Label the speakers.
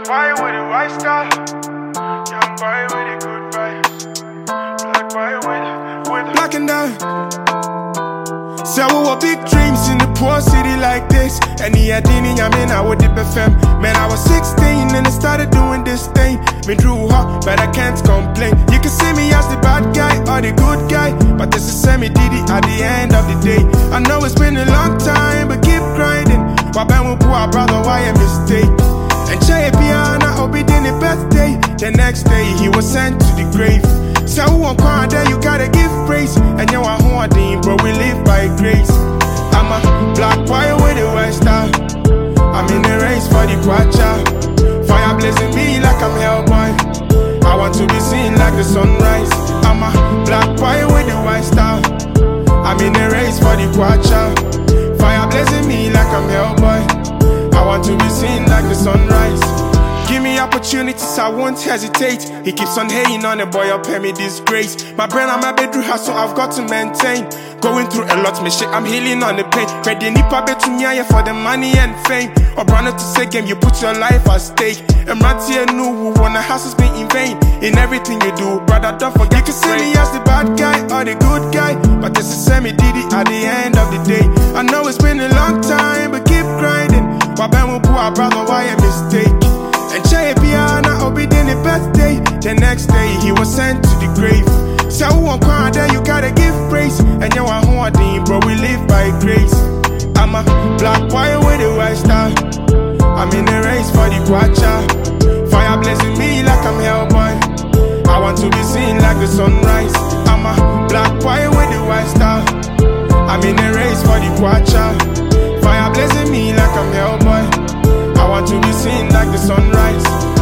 Speaker 1: Black boy with a white star, young boy with a good vibes. Black boy with
Speaker 2: black and down. So we were big dreams in the poor city like this. And he had in I would dip FM. Man, I was 16 and I started doing this thing. Been through hard, but I can't complain. You can see me as the bad guy or the good guy, but this is semi-diddy at the end of the day. I know it's been a long time, but keep grinding. Why Ben will poor brother, why a mistake? And Che Piana obedient the birthday. The next day he was sent to the grave. So who won't cry there, you gotta give praise. And you are hoarding, bro, we live by grace. I'm a black boy with a white star. I'm in the race for the quacha. Fire blazing me like I'm Hellboy. I want to be seen like the sunrise. I'm a black boy with a white star. I'm in the race for the quacha. Fire blazing me like I'm Hellboy. I want to be seen like the sunrise. Give me opportunities, I won't hesitate. He keeps on hating on the boy, I'll pay me disgrace. My brain, I'm a bedroom house, so I've got to maintain. Going through a lot, me shit, I'm healing on the pain. Ready nipa bet to me for the money and fame. Or brother to say game, you put your life at stake. And Rantia knew who wanna houses be in vain. In everything you do, brother, don't forget. You can see me as the bad guy or the good guy, but this is semi-diddy at the end of the day. I know it's been a long time, but keep grinding. Why Ben will poor brother, why a mistake? And Che Piana obedient the birthday. The next day he was sent to the grave. So who won't cry there, you gotta give praise. And you are hoarding, bro, we live by grace. I'm a black boy with a white star. I'm in the race for the quacha. Fire blazing me like I'm Hellboy. I want to be seen like the sunrise. I'm a black boy with a white star. I'm in the race for the quacha. Fire blazing me like I'm Hellboy. I want to be seen like the sunrise.